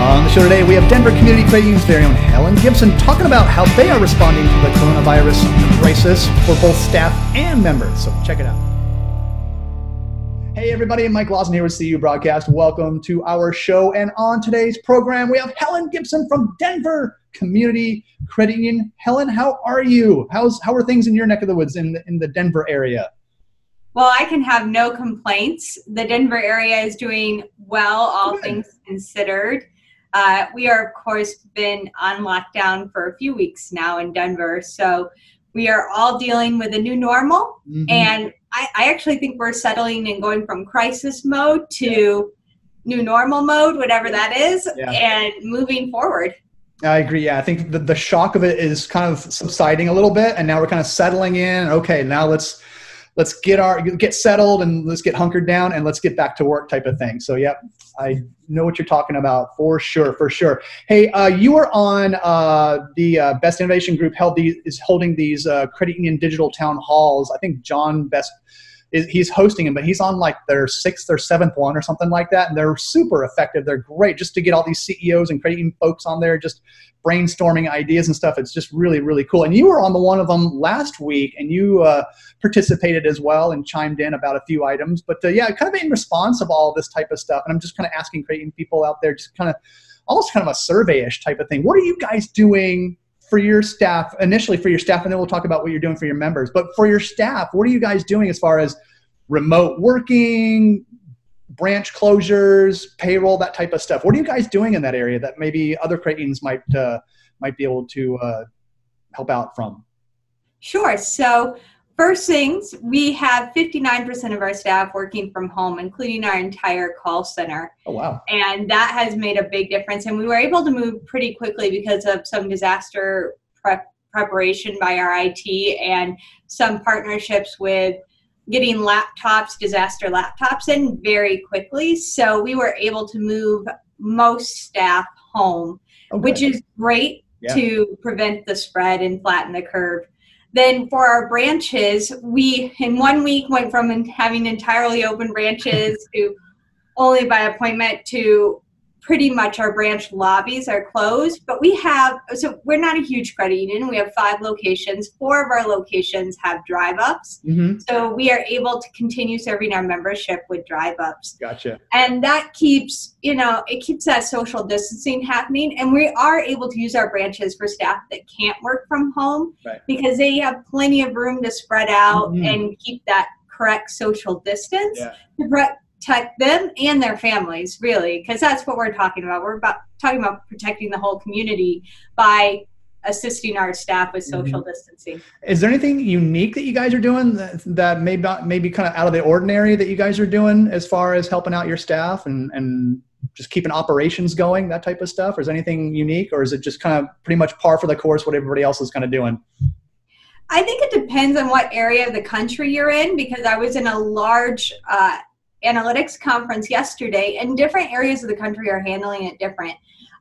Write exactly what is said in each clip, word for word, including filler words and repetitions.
On the show today, we have Denver Community Credit Union's very own Helen Gibson talking about how they are responding to the coronavirus crisis for both staff and members. So check it out. Hey everybody, Mike Lawson here with C U Broadcast. Welcome to our show. And on today's program, we have Helen Gibson from Denver Community Credit Union. Helen, how are you? How's how are things in your neck of the woods in the, in the Denver area? Well, I can have no complaints. The Denver area is doing well, all Good. things considered. Uh, we are, of course, been on lockdown for a few weeks now in Denver, so we are all dealing with a new normal. Mm-hmm. And I, I actually think we're settling and going from crisis mode to yeah. new normal mode, whatever that is, yeah. and moving forward. I agree. Yeah, I think the, the shock of it is kind of subsiding a little bit, and now we're kind of settling in. Okay, now let's let's get our get settled and let's get hunkered down and let's get back to work type of thing. So, yeah, I know what you're talking about for sure, for sure. Hey, uh, you were on uh, the uh, Best Innovation Group held these, is holding these uh, credit union digital town halls. I think John Best is he's hosting them, but he's on like their sixth or seventh one or something like that, and they're super effective. They're great just to get all these C E Os and credit union folks on there, just brainstorming ideas and stuff. It's just really, really cool. And you were on the one of them last week, and you uh, participated as well and chimed in about a few items. But uh, yeah, kind of in response of all this type of stuff, and I'm just kind of asking credit union people out there, just kind of almost kind of a survey-ish type of thing. What are you guys doing for your staff, initially for your staff, and then we'll talk about what you're doing for your members. But for your staff, what are you guys doing as far as remote working, branch closures, payroll, that type of stuff? What are you guys doing in that area that maybe other credit unions might uh, might be able to uh, help out from? Sure. So first things, we have fifty-nine percent of our staff working from home, including our entire call center. Oh, wow. And that has made a big difference. And we were able to move pretty quickly because of some disaster prep preparation by our I T and some partnerships with getting laptops, disaster laptops in very quickly. So we were able to move most staff home, okay. which is great yeah. to prevent the spread and flatten the curve. Then for our branches, we in one week went from having entirely open branches to only by appointment to pretty much our branch lobbies are closed. But we have, so we're not a huge credit union. We have five locations. Four of our locations have drive-ups. Mm-hmm. So we are able to continue serving our membership with drive-ups. Gotcha. And that keeps, you know, it keeps that social distancing happening. And we are able to use our branches for staff that can't work from home right. because they have plenty of room to spread out mm-hmm. and keep that correct social distance yeah. to protect them and their families, really, because that's what we're talking about. We're about talking about protecting the whole community by assisting our staff with social mm-hmm. distancing. Is there anything unique that you guys are doing that, that may not, maybe kind of out of the ordinary that you guys are doing as far as helping out your staff and, and just keeping operations going, that type of stuff? Or is there anything unique, or is it just kind of pretty much par for the course what everybody else is kind of doing? I think it depends on what area of the country you're in, because I was in a large uh, analytics conference yesterday, and different areas of the country are handling it different.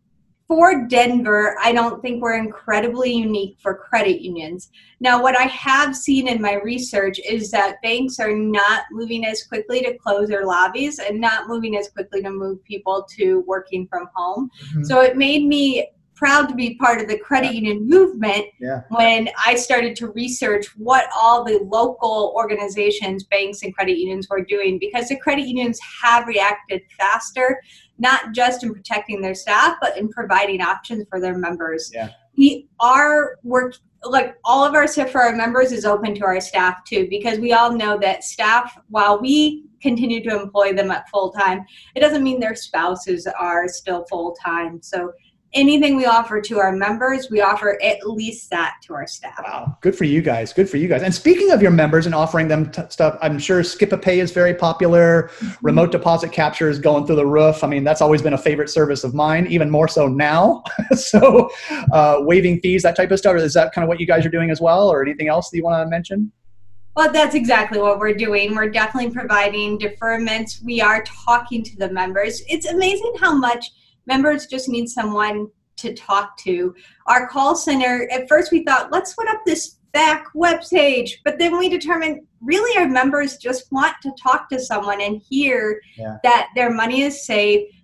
For Denver, I don't think we're incredibly unique for credit unions. Now, what I have seen in my research is that banks are not moving as quickly to close their lobbies and not moving as quickly to move people to working from home. Mm-hmm. So it made me proud to be part of the credit union movement yeah. when I started to research what all the local organizations, banks, and credit unions were doing, because the credit unions have reacted faster, not just in protecting their staff, but in providing options for their members. Yeah. We are work like all of our stuff for our members is open to our staff too, because we all know that staff, while we continue to employ them at full time, it doesn't mean their spouses are still full time. So anything we offer to our members, we offer at least that to our staff. Wow, good for you guys. Good for you guys. And speaking of your members and offering them t- stuff, I'm sure Skip-a-Pay is very popular. Mm-hmm. Remote deposit capture is going through the roof. I mean, that's always been a favorite service of mine, even more so now. so uh, waiving fees, that type of stuff. Is that kind of what you guys are doing as well, or anything else that you want to mention? Well, that's exactly what we're doing. We're definitely providing deferments. We are talking to the members. It's amazing how much members just need someone to talk to. Our call center, at first we thought, let's put up this back webpage, but then we determined really our members just want to talk to someone and hear yeah. that their money is safe,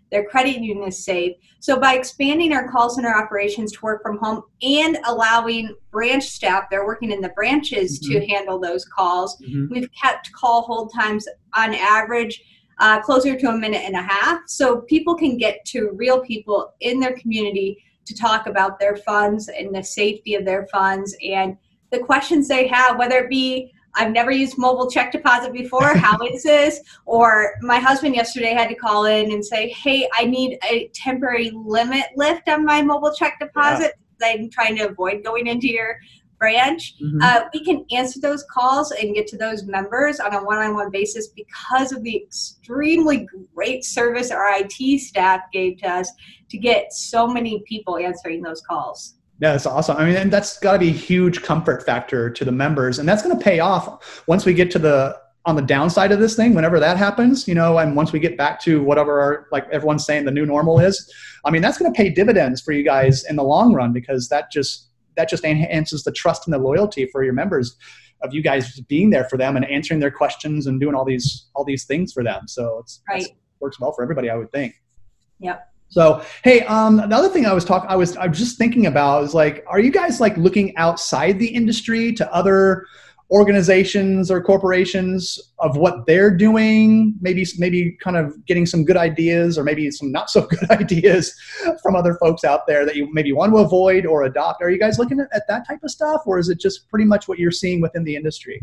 their credit union is safe. So by expanding our call center operations to work from home and allowing branch staff, they're working in the branches mm-hmm. to handle those calls, mm-hmm. we've kept call hold times on average uh, closer to a minute and a half. So people can get to real people in their community to talk about their funds and the safety of their funds and the questions they have, whether it be, I've never used mobile check deposit before. How is this? Or my husband yesterday had to call in and say, hey, I need a temporary limit lift on my mobile check deposit. Yeah. I'm trying to avoid going into your branch. Mm-hmm. Uh, we can answer those calls and get to those members on a one-on-one basis because of the extremely great service our I T staff gave to us to get so many people answering those calls. Yeah, that's awesome. I mean, and that's got to be a huge comfort factor to the members, and that's going to pay off once we get to the on the downside of this thing. Whenever that happens, you know, and once we get back to whatever our, like everyone's saying the new normal is, I mean, that's going to pay dividends for you guys in the long run because that just that just enhances the trust and the loyalty for your members of you guys being there for them and answering their questions and doing all these all these things for them. So it's right. works well for everybody, I would think. Yep. So, hey, um, the other thing I was talking, I was, I was just thinking about is like, are you guys like looking outside the industry to other organizations or corporations of what they're doing? Maybe, maybe kind of getting some good ideas or maybe some not so good ideas from other folks out there that you maybe want to avoid or adopt. Are you guys looking at, at that type of stuff, or is it just pretty much what you're seeing within the industry?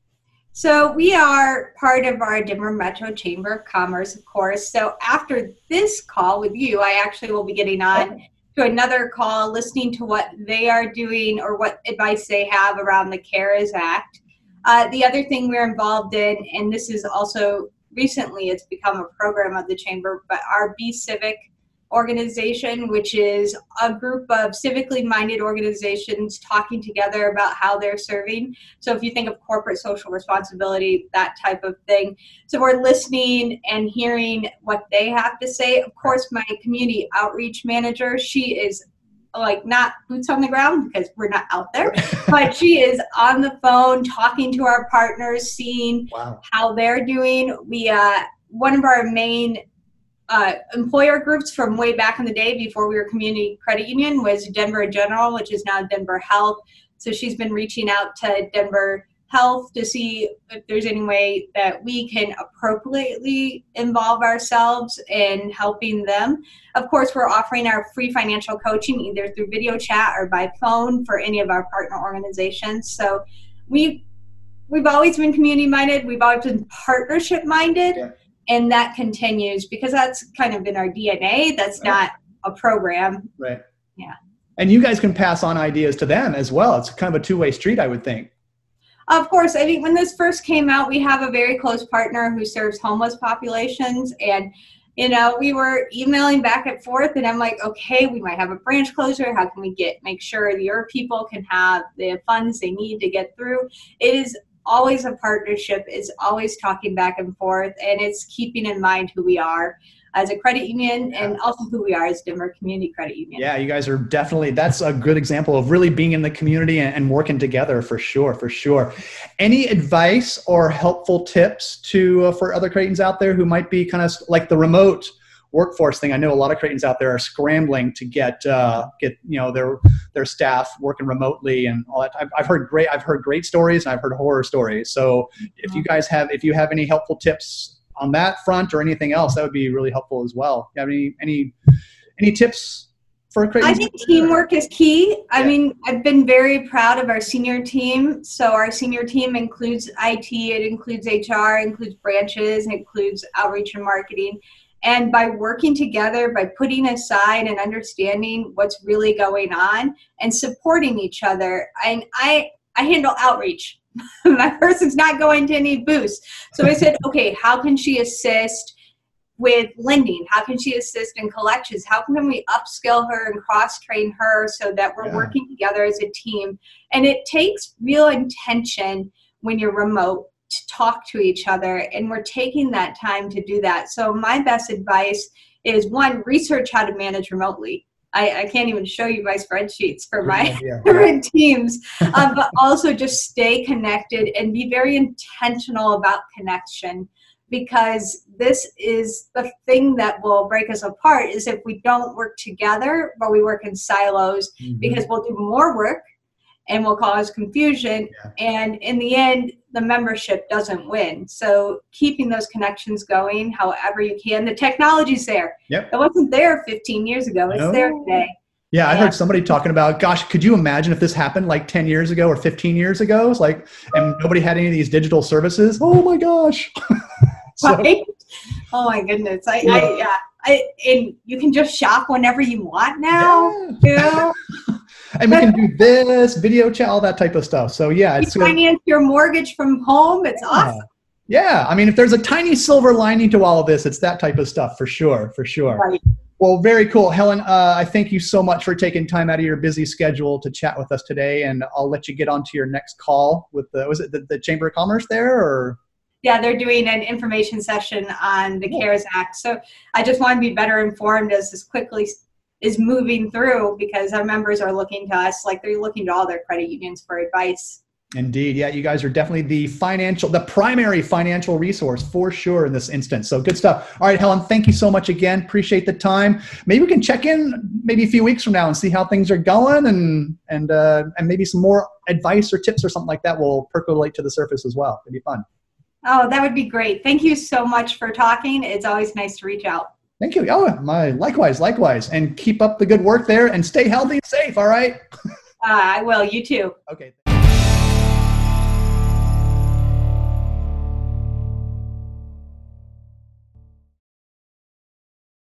So we are part of our Denver Metro Chamber of Commerce, of course. So after this call with you, I actually will be getting on okay. to another call, listening to what they are doing or what advice they have around the CARES Act. Uh, the other thing we're involved in, and this is also recently, it's become a program of the Chamber, but our Be Civic organization, which is a group of civically minded organizations talking together about how they're serving. So if you think of corporate social responsibility, that type of thing. So we're listening and hearing what they have to say. Of course, my community outreach manager, she is like not boots on the ground because we're not out there, but she is on the phone talking to our partners, seeing wow. how they're doing. We, uh, one of our main Uh, employer groups from way back in the day before we were community credit union was Denver General, which is now Denver Health. So she's been reaching out to Denver Health to see if there's any way that we can appropriately involve ourselves in helping them. Of course, we're offering our free financial coaching either through video chat or by phone for any of our partner organizations. So we've, we've always been community minded. We've always been partnership minded. Yeah. And that continues because that's kind of in our D N A. That's right. Not a program. Right. Yeah. And you guys can pass on ideas to them as well. It's kind of a two-way street, I would think. Of course. I mean, when this first came out, we have a very close partner who serves homeless populations. And, you know, we were emailing back and forth. And I'm like, okay, we might have a branch closure. How can we get make sure your people can have the funds they need to get through? It is always a partnership, is always talking back and forth, and it's keeping in mind who we are as a credit union yeah. and also who we are as Denver Community Credit Union. Yeah, you guys are definitely, that's a good example of really being in the community and, and working together for sure, for sure. Any advice or helpful tips to uh, for other credit unions out there who might be kind of like the remote workforce thing? I know a lot of credit unions out there are scrambling to get uh, get you know their their staff working remotely and all that. I've, I've heard great I've heard great stories and I've heard horror stories. So if you guys have if you have any helpful tips on that front or anything else, that would be really helpful as well. You have any any any tips for credit unions? I think teamwork is key. I yeah. mean, I've been very proud of our senior team. So our senior team includes I T, it includes H R, it includes branches, it includes outreach and marketing. And by working together, by putting aside and understanding what's really going on and supporting each other, and I, I handle outreach. My person's not going to any booths. So I said, okay, how can she assist with lending? How can she assist in collections? How can we upskill her and cross-train her so that we're yeah. working together as a team? And it takes real intention when you're remote to talk to each other, and we're taking that time to do that. So my best advice is, one, research how to manage remotely. I, I can't even show you my spreadsheets for my different teams, um, but also just stay connected and be very intentional about connection. because this is the thing that will break us apart is if we don't work together, but we work in silos, mm-hmm. because we'll do more work and will cause confusion. Yeah. And in the end, the membership doesn't win. So keeping those connections going however you can. The technology's there. Yep. It wasn't there fifteen years ago. It's no. there today. Yeah, I heard somebody talking about, gosh, could you imagine if this happened like ten years ago or fifteen years ago? It's like, and nobody had any of these digital services. Oh my gosh. So, right? Oh my goodness. I, yeah. I, yeah. I, and you can just shop whenever you want now. Yeah. You know? And we can do this, video chat, all that type of stuff. So yeah. You it's finance uh, your mortgage from home. It's yeah. awesome. Yeah. I mean, if there's a tiny silver lining to all of this, it's that type of stuff for sure. For sure. Right. Well, very cool. Helen, uh, I thank you so much for taking time out of your busy schedule to chat with us today. And I'll let you get on to your next call with the, was it the, the Chamber of Commerce there or? Yeah, they're doing an information session on the CARES Act. So I just want to be better informed as this quickly is moving through because our members are looking to us like they're looking to all their credit unions for advice. Indeed. Yeah, you guys are definitely the financial, the primary financial resource for sure in this instance. So good stuff. All right, Helen, thank you so much again. Appreciate the time. Maybe we can check in maybe a few weeks from now and see how things are going and and uh, and maybe some more advice or tips or something like that will percolate to the surface as well. It'd be fun. Oh, that would be great. Thank you so much for talking. It's always nice to reach out. Thank you. Oh, my likewise, likewise. And keep up the good work there and stay healthy and safe, all right? uh, I will. You too. Okay.